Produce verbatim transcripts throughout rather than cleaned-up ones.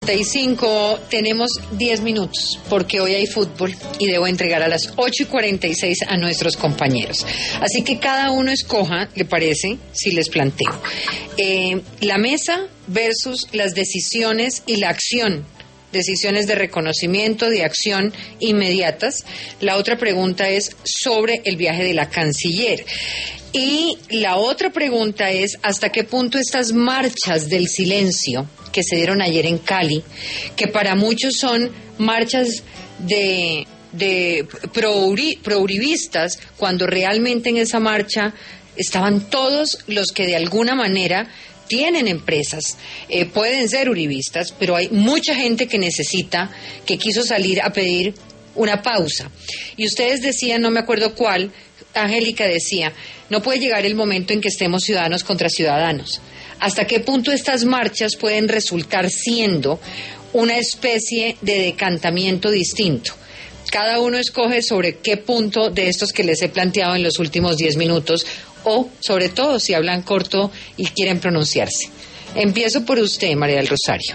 cuarenta y cinco, tenemos diez minutos, porque hoy hay fútbol y debo entregar a las ocho y cuarenta y seis a nuestros compañeros. Así que cada uno escoja, ¿le parece? Si les planteo. Eh, la mesa versus las decisiones y la acción. Decisiones de reconocimiento, de acción inmediatas. La otra pregunta es sobre el viaje de la canciller. Y la otra pregunta es, ¿hasta qué punto estas marchas del silencio que se dieron ayer en Cali, que para muchos son marchas de, de pro-uribistas, cuando realmente en esa marcha estaban todos los que de alguna manera tienen empresas, eh, pueden ser uribistas, pero hay mucha gente que necesita, que quiso salir a pedir una pausa? Y ustedes decían, no me acuerdo cuál, Angélica decía, no puede llegar el momento en que estemos ciudadanos contra ciudadanos. ¿Hasta qué punto estas marchas pueden resultar siendo una especie de decantamiento distinto? Cada uno escoge sobre qué punto de estos que les he planteado en los últimos diez minutos, o sobre todo si hablan corto y quieren pronunciarse. Empiezo por usted, María del Rosario.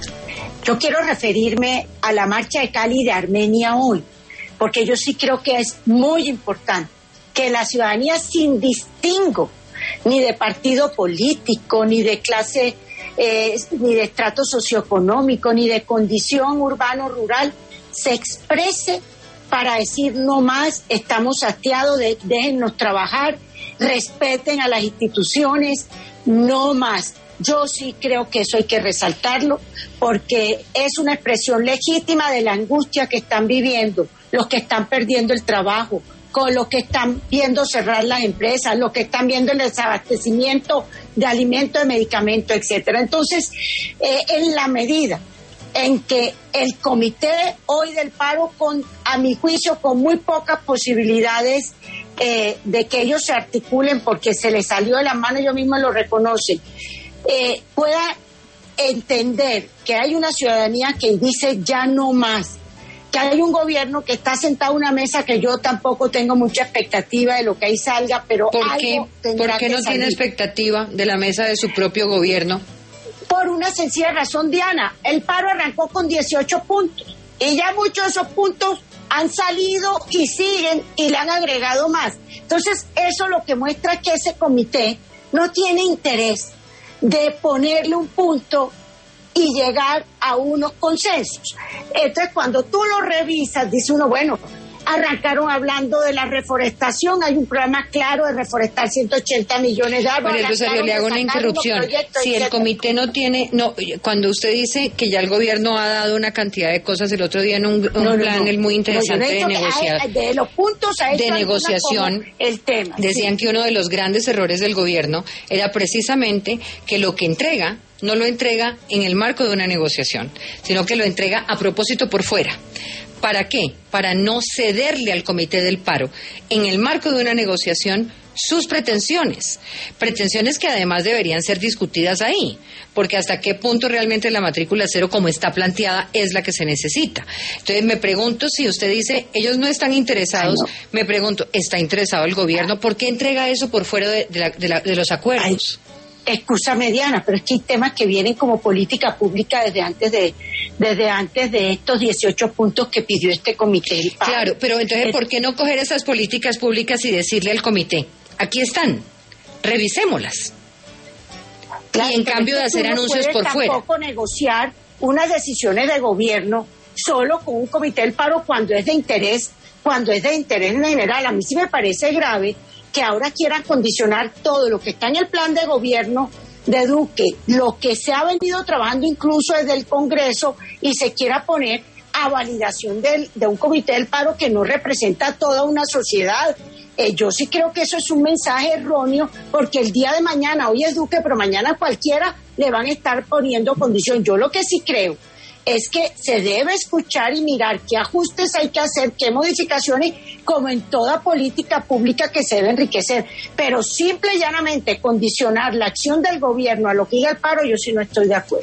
Yo quiero referirme a la marcha de Cali de Armenia hoy, porque yo sí creo que es muy importante que la ciudadanía, sin distingo ni de partido político, ni de clase, eh, ni de estrato socioeconómico, ni de condición urbano-rural, se exprese para decir no más, estamos hastiados, de, déjennos trabajar, respeten a las instituciones, no más. Yo sí creo que eso hay que resaltarlo, porque es una expresión legítima de la angustia que están viviendo los que están perdiendo el trabajo, con los que están viendo cerrar las empresas, los que están viendo el desabastecimiento de alimentos, de medicamentos, etcétera. Entonces, eh, en la medida en que el comité hoy del paro, con, a mi juicio, con muy pocas posibilidades eh, de que ellos se articulen, porque se les salió de las manos, ellos mismos lo reconocen, eh, pueda entender que hay una ciudadanía que dice ya no más, que hay un gobierno que está sentado a una mesa que yo tampoco tengo mucha expectativa de lo que ahí salga, pero ¿por qué, ¿por qué no tiene expectativa de la mesa de su propio gobierno? Por una sencilla razón, Diana. El paro arrancó con dieciocho puntos y ya muchos de esos puntos han salido y siguen y le han agregado más. Entonces, eso lo que muestra es que ese comité no tiene interés de ponerle un punto y llegar a unos consensos. Entonces, cuando tú lo revisas, dice uno, bueno, arrancaron hablando de la reforestación, hay un programa claro de reforestar ciento ochenta millones de árboles. Bueno, Rosario, le hago una interrupción. Si el comité no tiene, no, cuando usted dice que ya el gobierno ha dado una cantidad de cosas, el otro día en un, un no, no, plan no, muy interesante no, de negociación, de los puntos a de negociación, el tema. Decían sí. que uno de los grandes errores del gobierno era precisamente que lo que entrega no lo entrega en el marco de una negociación, sino que lo entrega a propósito por fuera. ¿Para qué? Para no cederle al comité del paro, en el marco de una negociación, sus pretensiones. Pretensiones que además deberían ser discutidas ahí, porque hasta qué punto realmente la matrícula cero, como está planteada, es la que se necesita. Entonces me pregunto, si usted dice, ellos no están interesados, Ay, no. me pregunto, ¿está interesado el gobierno? ¿Por qué entrega eso por fuera de, de, la, de, la, de los acuerdos? Ay. Excusa mediana, pero es que hay temas que vienen como política pública desde antes de desde antes de estos dieciocho puntos que pidió este comité. Claro, pero entonces, ¿por qué no coger esas políticas públicas y decirle al comité, aquí están, revisémoslas? Claro, y en cambio de hacer anuncios por fuera. Tampoco negociar unas decisiones de gobierno solo con un comité del paro cuando es de interés, cuando es de interés en general. A mí sí me parece grave que ahora quieran condicionar todo lo que está en el plan de gobierno de Duque, lo que se ha venido trabajando incluso desde el Congreso, y se quiera poner a validación del, de un comité del paro que no representa a toda una sociedad. Eh, yo sí creo que eso es un mensaje erróneo, porque el día de mañana, hoy es Duque, pero mañana cualquiera le van a estar poniendo condición. Yo lo que sí creo es que se debe escuchar y mirar qué ajustes hay que hacer, qué modificaciones, como en toda política pública que se debe enriquecer. Pero simple y llanamente condicionar la acción del gobierno a lo que diga el paro, yo sí no estoy de acuerdo.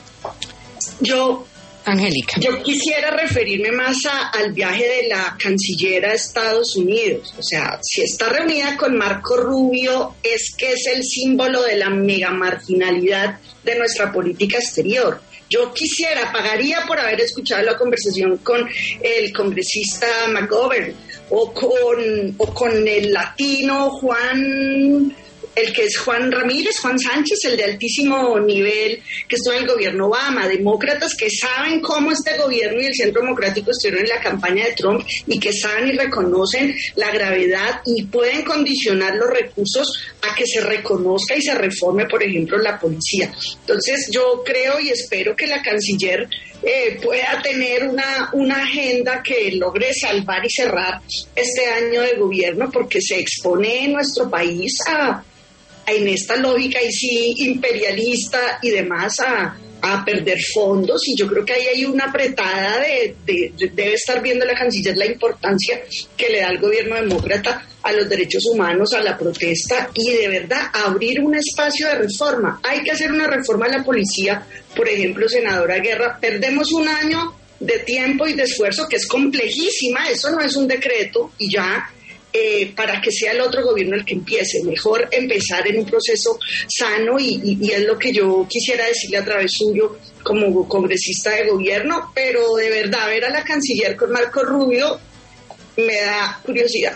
Yo, Angélica. Yo quisiera referirme más a, al viaje de la canciller a Estados Unidos. O sea, si está reunida con Marco Rubio, es que es el símbolo de la mega marginalidad de nuestra política exterior. Yo quisiera, pagaría por haber escuchado la conversación con el congresista McGovern o con, o con el latino Juan... el que es Juan Ramírez, Juan Sánchez, el de altísimo nivel que estuvo en el gobierno Obama, demócratas que saben cómo este gobierno y el Centro Democrático estuvieron en la campaña de Trump y que saben y reconocen la gravedad y pueden condicionar los recursos a que se reconozca y se reforme, por ejemplo, la policía. Entonces yo creo y espero que la canciller eh, pueda tener una, una agenda que logre salvar y cerrar este año de gobierno, porque se expone nuestro país a en esta lógica y sí imperialista y demás a, a perder fondos, y yo creo que ahí hay una apretada de, de, de debe estar viendo la canciller la importancia que le da el gobierno demócrata a los derechos humanos, a la protesta y de verdad abrir un espacio de reforma. Hay que hacer una reforma a la policía, por ejemplo, senadora Guerra, perdemos un año de tiempo y de esfuerzo que es complejísima, eso no es un decreto y ya. Eh, para que sea el otro gobierno el que empiece. Mejor empezar en un proceso sano y, y, y es lo que yo quisiera decirle a través suyo como congresista de gobierno, pero de verdad ver a la canciller con Marco Rubio me da curiosidad.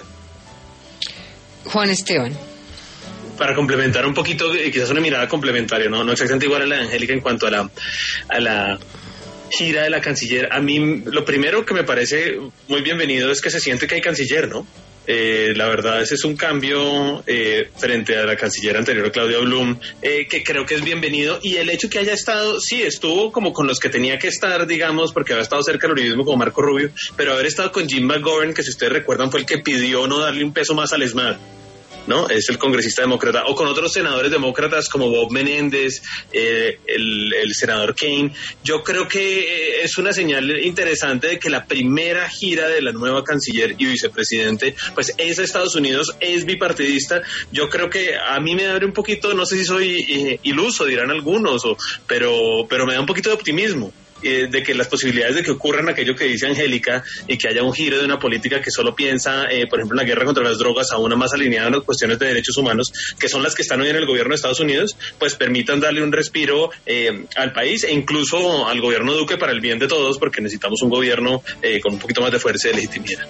Juan Esteban. Para complementar un poquito, quizás una mirada complementaria, no, no exactamente igual a la de Angélica en cuanto a la, a la gira de la canciller. A mí lo primero que me parece muy bienvenido es que se siente que hay canciller, ¿no? Eh, la verdad ese es un cambio eh, frente a la canciller anterior, Claudia Blum, eh, que creo que es bienvenido, y el hecho que haya estado, sí, estuvo como con los que tenía que estar, digamos, porque había estado cerca del uribismo como Marco Rubio, pero haber estado con Jim McGovern, que si ustedes recuerdan fue el que pidió no darle un peso más al ESMAD, ¿no? Es el congresista demócrata, o con otros senadores demócratas como Bob Menéndez, eh, el, el senador Kane. Yo creo que es una señal interesante de que la primera gira de la nueva canciller y vicepresidente pues es a Estados Unidos, es bipartidista. Yo creo que a mí me abre un poquito, no sé si soy eh, iluso, dirán algunos, o, pero, pero me da un poquito de optimismo. De que las posibilidades de que ocurran aquello que dice Angélica y que haya un giro de una política que solo piensa, eh, por ejemplo, en la guerra contra las drogas, a una más alineada en las cuestiones de derechos humanos, que son las que están hoy en el gobierno de Estados Unidos, pues permitan darle un respiro eh, al país e incluso al gobierno Duque para el bien de todos, porque necesitamos un gobierno eh, con un poquito más de fuerza y de legitimidad.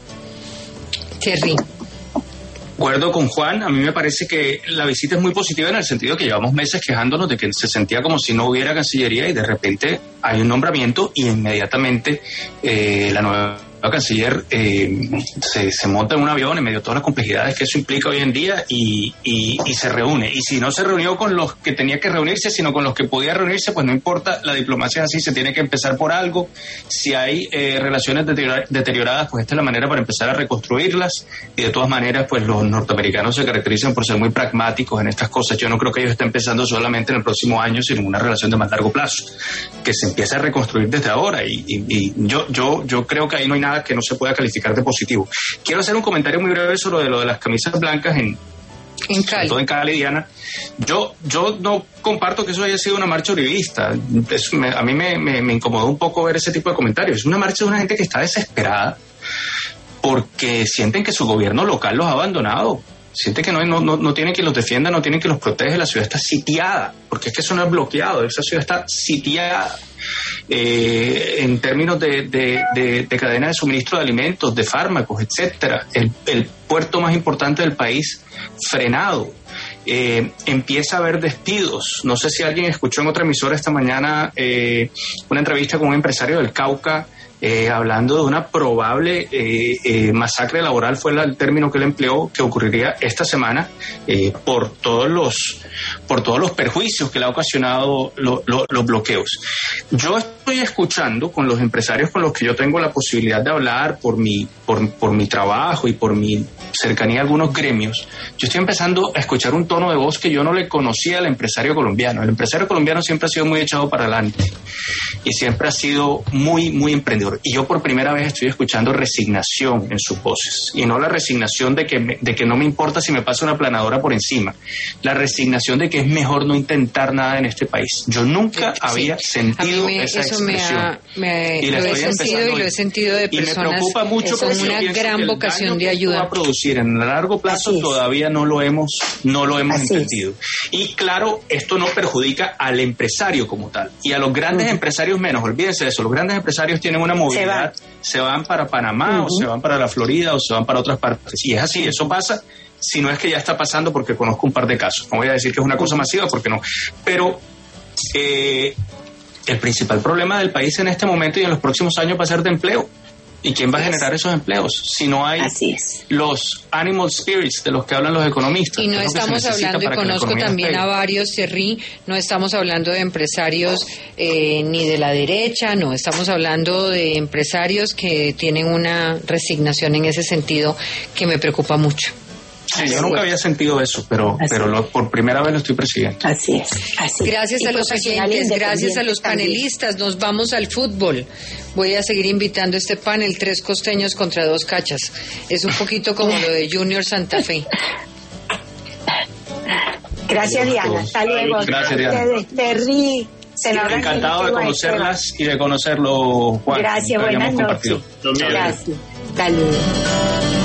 Thierry. De acuerdo con Juan, a mí me parece que la visita es muy positiva en el sentido que llevamos meses quejándonos de que se sentía como si no hubiera Cancillería y de repente hay un nombramiento y inmediatamente eh, la nueva canciller eh, se, se monta en un avión en medio de todas las complejidades que eso implica hoy en día y, y, y se reúne. Y si no se reunió con los que tenía que reunirse, sino con los que podía reunirse, pues no importa, la diplomacia es así, se tiene que empezar por algo. Si hay eh, relaciones deterioradas, pues esta es la manera para empezar a reconstruirlas. Y de todas maneras, pues los norteamericanos se caracterizan por ser muy pragmáticos en estas cosas. Yo no creo que ellos estén pensando solamente en el próximo año, sino en una relación de más largo plazo, que se empiece a reconstruir desde ahora. Y, y, y yo, yo, yo creo que ahí no hay nada que no se pueda calificar de positivo. Quiero hacer un comentario muy breve sobre lo de las camisas blancas en, en Cali. Todo en Cali, Diana. Yo, yo no comparto que eso haya sido una marcha uribista. Es, me, a mí me, me, me incomodó un poco ver ese tipo de comentarios. Es una marcha de una gente que está desesperada porque sienten que su gobierno local los ha abandonado. Sienten que no, no, no, no tienen quien los defienda, no tienen quien los protege. La ciudad está sitiada, porque es que eso no es bloqueado, esa ciudad está sitiada. Eh, en términos de, de, de, de cadena de suministro de alimentos, de fármacos, etcétera, el, el puerto más importante del país frenado. Eh, empieza a haber despidos. No sé si alguien escuchó en otra emisora esta mañana eh, una entrevista con un empresario del Cauca eh, hablando de una probable eh, eh, masacre laboral, fue el término que él empleó, que ocurriría esta semana eh, por todos los por todos los perjuicios que le ha ocasionado lo, lo, los bloqueos. Yo estoy escuchando con los empresarios con los que yo tengo la posibilidad de hablar por mi por, por mi trabajo y por mi cercanía a algunos gremios. Yo estoy empezando a escuchar un tono de voz que yo no le conocía al empresario colombiano. El empresario colombiano siempre ha sido muy echado para adelante y siempre ha sido muy, muy emprendedor. Y yo por primera vez estoy escuchando resignación en sus voces. Y no la resignación de que, me, de que no me importa si me pasa una planadora por encima. La resignación de que es mejor no intentar nada en este país. Yo nunca sí, había sentido me, esa eso expresión. me ha, me, y lo la he estoy sentido y empezando lo he sentido de y me personas preocupa mucho con porque yo una pienso que gran el vocación daño de que esto ayuda. va a producir en el largo plazo Así es. todavía no lo hemos no lo hemos Así entendido. Y claro, esto no perjudica al empresario como tal y a los grandes Uh-huh. empresarios menos. Olvídense de eso. Los grandes empresarios tienen una movilidad, se van, se van para Panamá Uh-huh. o se van para la Florida o se van para otras partes. Y es así, eso pasa. Si no es que ya está pasando, porque conozco un par de casos. No voy a decir que es una cosa masiva, porque no. Pero eh, el principal problema del país en este momento y en los próximos años va a ser de empleo. ¿Y quién va a generar esos empleos? Si no hay Así es. los animal spirits de los que hablan los economistas. Y no que es lo que se estamos necesita hablando, y para que la conozco economía también despegue. a varios, Thierry, no estamos hablando de empresarios eh, ni de la derecha, no, estamos hablando de empresarios que tienen una resignación en ese sentido que me preocupa mucho. Sí, yo nunca había sentido eso, pero, Así pero lo- por primera vez lo estoy persiguiendo. Así es. Así es. Gracias Y a los profesional oyentes, gracias a independiente los también. panelistas, nos vamos al fútbol. Voy a seguir invitando este panel, tres costeños contra dos cachas. Es un poquito como lo de Junior Santa Fe. Gracias, Diana. Hasta luego. Gracias, Diana. Ustedes, Terry, senador Encantado de Angélica conocerlas y de conocerlo, Juan. Gracias, Nunca buenas habíamos noches. compartido. Lo mismo. Gracias. Hasta luego.